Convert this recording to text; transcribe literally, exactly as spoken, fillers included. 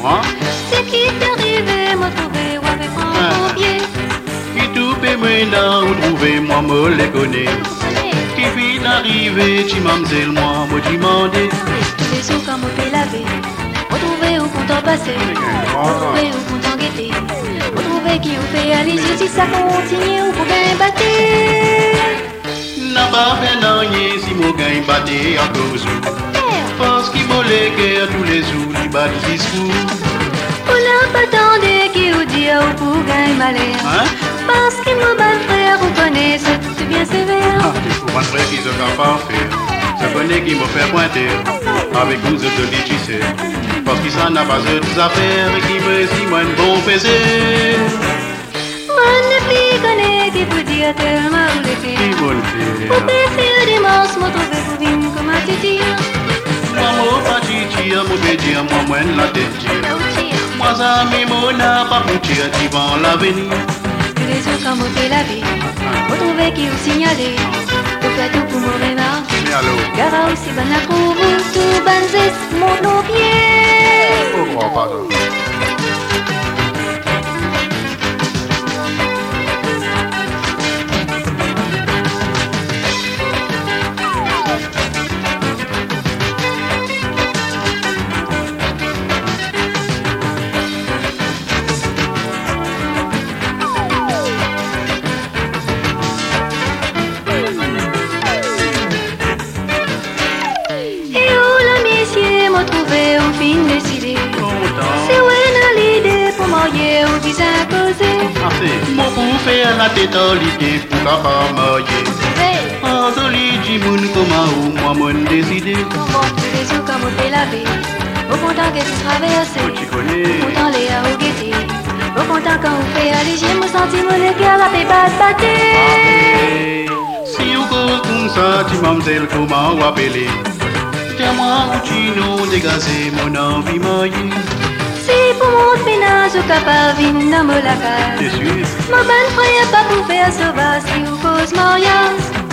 Hein? C'est qui t'est arrivé, m'a trouvé, ou avec un pied. Qui tout peut me là où trouver, moi me les connais. Qui vient d'arriver, tu m'amzelle, moi me demander. Tous les sous comme on peut laver. Retrouver au compte en passé. Retrouver au compte en guetté. Retrouver qui vous fait aller si ça continue ou pour bien battre. N'a pas fait rien si mon gain batté à cause. Parce qu'il m'a légué à tous les jours, il bat des discours. Pour la patente qui vous dit au pour gagner malheur. Hein? Parce qu'il m'a bat frère, vous connaissez, c'est bien sévère. Ah, pour un frère qui se capable faire, je connais qui me fait pointer. Avec nous, je te dis, tu sais. Parce qu'il s'en a pas de affaires et qui me dit, moi, une bonne fessée. Moi, ne plus connais qui vous dit à tellement où les Qui filles. bonne fille. Pour baisser des monstres, me trouver pour vivre comme un titi. Moi, moi, pas titi, moi, bédi, moi, moi, la tête. Moi, ça, mais moi, n'a pas mouti, tu vas l'avenir. Tous les jours quand vous faites la vie, vous trouvez qui vous signalez. Vous faites tout pour me remarquer. Mais allô? Gara aussi, ben la trouve, tout ben zest, mon nos pieds. Oh, oh, pardon. Trouver un fin décidé. C'est où est l'idée pour marier ou visa posé. Moi pour faire la tête en l'idée pour capable marier. En joli du monde comment ou moi moi décidé. Tous les jours comme on fait laver. Au content que tu traverses. Tu connais. Au content les à au guetter. Au content quand on fait aller, j'ai mon sentiment de cœur à paix pas battre. Si on cause comme ça, tu m'amzelle comment ou appeler. Tiens-moi où tu nous dégazes mon envie mariée. Si pour mon ménage capable vine dans mon lacage. T'es sûr? Ma bonne frère pas pour faire sauvage si vous cause mariage.